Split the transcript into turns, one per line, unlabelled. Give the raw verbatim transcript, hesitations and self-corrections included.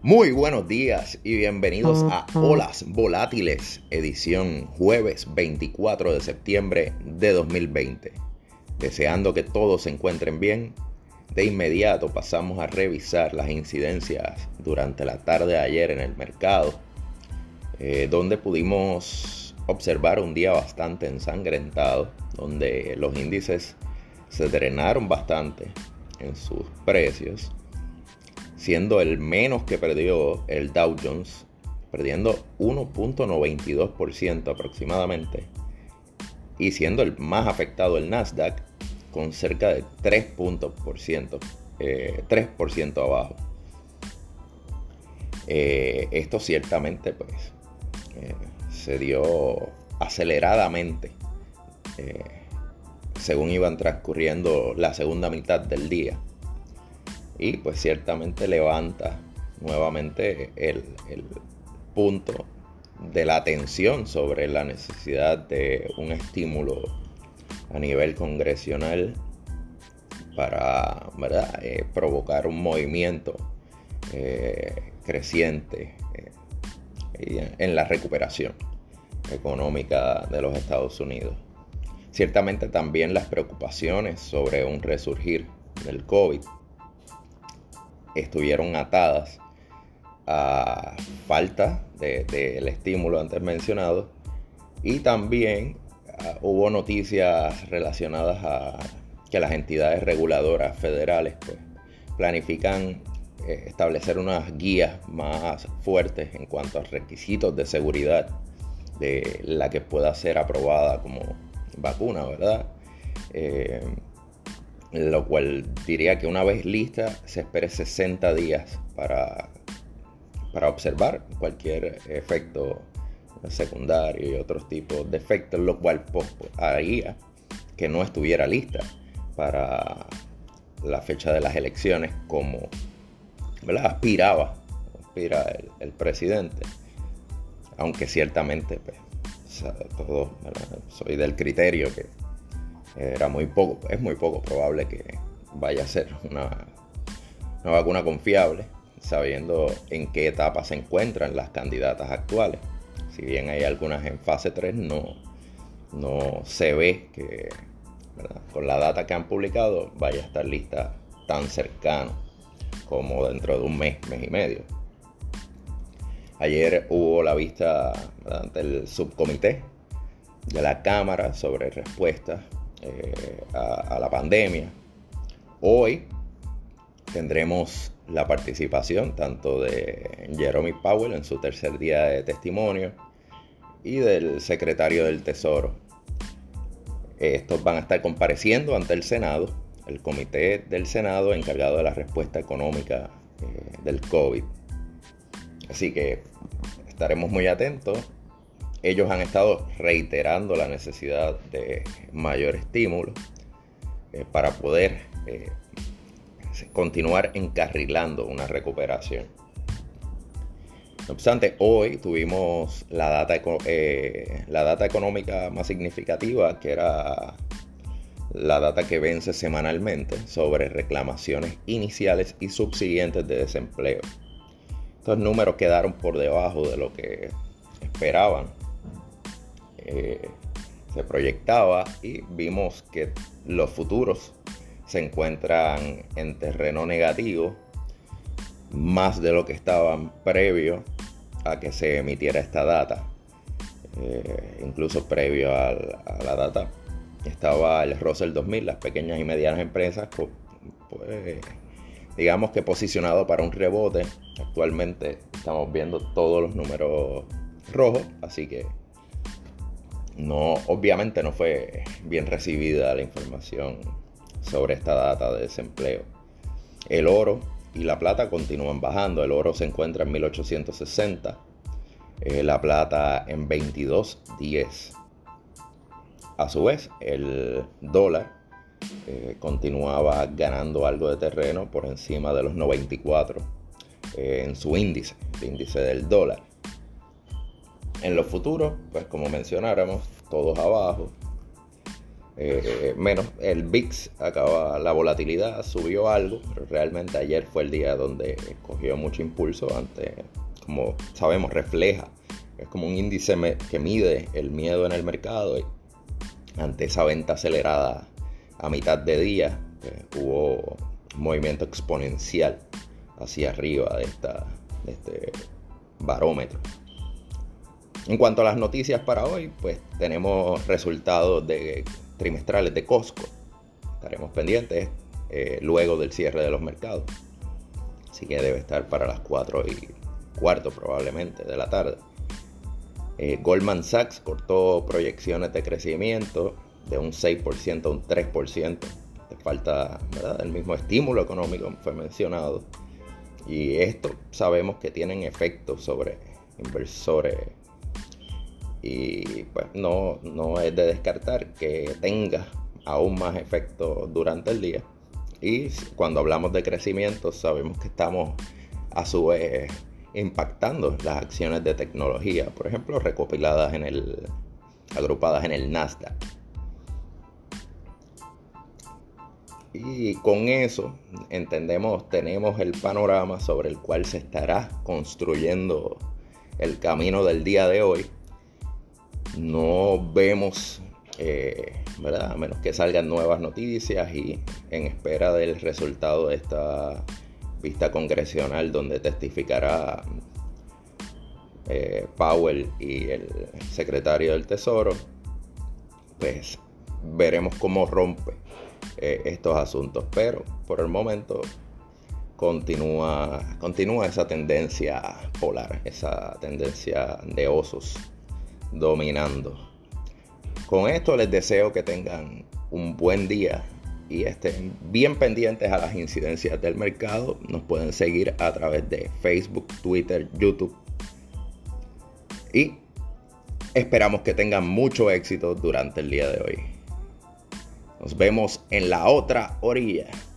Muy buenos días y bienvenidos a Olas Volátiles, edición jueves veinticuatro de septiembre de dos mil veinte. Deseando que todos se encuentren bien, de inmediato pasamos a revisar las incidencias durante la tarde de ayer en el mercado, eh, donde pudimos observar un día bastante ensangrentado, donde los índices se drenaron bastante en sus precios, siendo el menos que perdió el Dow Jones, perdiendo uno punto noventa y dos por ciento aproximadamente, y siendo el más afectado el Nasdaq, con cerca de tres puntos por ciento, eh, tres por ciento abajo. Eh, esto ciertamente pues, eh, se dio aceleradamente eh, según iban transcurriendo la segunda mitad del día. Y pues ciertamente levanta nuevamente el, el punto de la atención sobre la necesidad de un estímulo a nivel congresional para, ¿verdad? Eh, provocar un movimiento eh, creciente eh, en la recuperación económica de los Estados Unidos. Ciertamente también las preocupaciones sobre un resurgir del COVID estuvieron atadas a falta del de, de estímulo antes mencionado, y también uh, hubo noticias relacionadas a que las entidades reguladoras federales pues, planifican eh, establecer unas guías más fuertes en cuanto a requisitos de seguridad de la que pueda ser aprobada como vacuna, ¿verdad? Eh, lo cual diría que una vez lista se espere sesenta días para, para observar cualquier efecto secundario y otros tipos de efectos, lo cual haría que no estuviera lista para la fecha de las elecciones como, ¿verdad? aspiraba aspira el, el presidente, aunque ciertamente pues, todo, soy del criterio que Era muy poco, es muy poco probable que vaya a ser una, una vacuna confiable, sabiendo en qué etapa se encuentran las candidatas actuales. Si bien hay algunas en fase tres, no, no se ve que, ¿verdad? Con la data que han publicado vaya a estar lista tan cercano como dentro de un mes, mes y medio. Ayer hubo la vista, ¿verdad?, ante el subcomité de la Cámara sobre respuestas Eh, a, a la pandemia. Hoy tendremos la participación tanto de Jerome Powell en su tercer día de testimonio y del secretario del Tesoro. Estos van a estar compareciendo ante el Senado, el comité del Senado encargado de la respuesta económica eh, del COVID. Así que estaremos muy atentos. Ellos han estado reiterando la necesidad de mayor estímulo eh, para poder eh, continuar encarrilando una recuperación. No obstante, hoy tuvimos la data, eh, la data económica más significativa, que era la data que vence semanalmente sobre reclamaciones iniciales y subsiguientes de desempleo. Estos números quedaron por debajo de lo que esperaban. Eh, se proyectaba, y vimos que los futuros se encuentran en terreno negativo, más de lo que estaban previo a que se emitiera esta data. Eh, incluso previo al, a la data estaba el Russell dos mil, las pequeñas y medianas empresas, pues, digamos que posicionado para un rebote. Actualmente estamos viendo todos los números rojos, así que No, obviamente no fue bien recibida la información sobre esta data de desempleo. El oro y la plata continúan bajando. El oro se encuentra en mil ochocientos sesenta, eh, la plata en veintidós diez. A su vez, el dólar eh, continuaba ganando algo de terreno por encima de los noventa y cuatro eh, en su índice, el índice del dólar. En los futuros, pues como mencionáramos, todos abajo. Eh, menos el V I X acaba, la volatilidad subió algo, pero realmente ayer fue el día donde cogió mucho impulso ante, como sabemos, refleja, es como un índice que mide el miedo en el mercado, y ante esa venta acelerada a mitad de día pues, hubo un movimiento exponencial hacia arriba de, esta, de este barómetro. En cuanto a las noticias para hoy, pues tenemos resultados de trimestrales de Costco. Estaremos pendientes eh, luego del cierre de los mercados. Así que debe estar para las cuatro y cuarto probablemente de la tarde. Eh, Goldman Sachs cortó proyecciones de crecimiento de un seis por ciento a un tres por ciento. Te falta, ¿verdad?, el mismo estímulo económico fue mencionado. Y esto sabemos que tienen efectos sobre inversores. Y pues no, no es de descartar que tenga aún más efecto durante el día. Y cuando hablamos de crecimiento sabemos que estamos a su vez impactando las acciones de tecnología, por ejemplo, recopiladas en el, agrupadas en el Nasdaq. Y con eso entendemos, tenemos el panorama sobre el cual se estará construyendo el camino del día de hoy. No vemos, eh, ¿verdad?, a menos que salgan nuevas noticias y en espera del resultado de esta vista congresional donde testificará eh, Powell y el secretario del Tesoro, pues veremos cómo rompe eh, estos asuntos. Pero por el momento continúa, continúa esa tendencia polar, esa tendencia de osos dominando. Con esto les deseo que tengan un buen día y estén bien pendientes a las incidencias del mercado. Nos pueden seguir a través de Facebook, Twitter, YouTube. Y esperamos que tengan mucho éxito durante el día de hoy. Nos vemos en la otra orilla.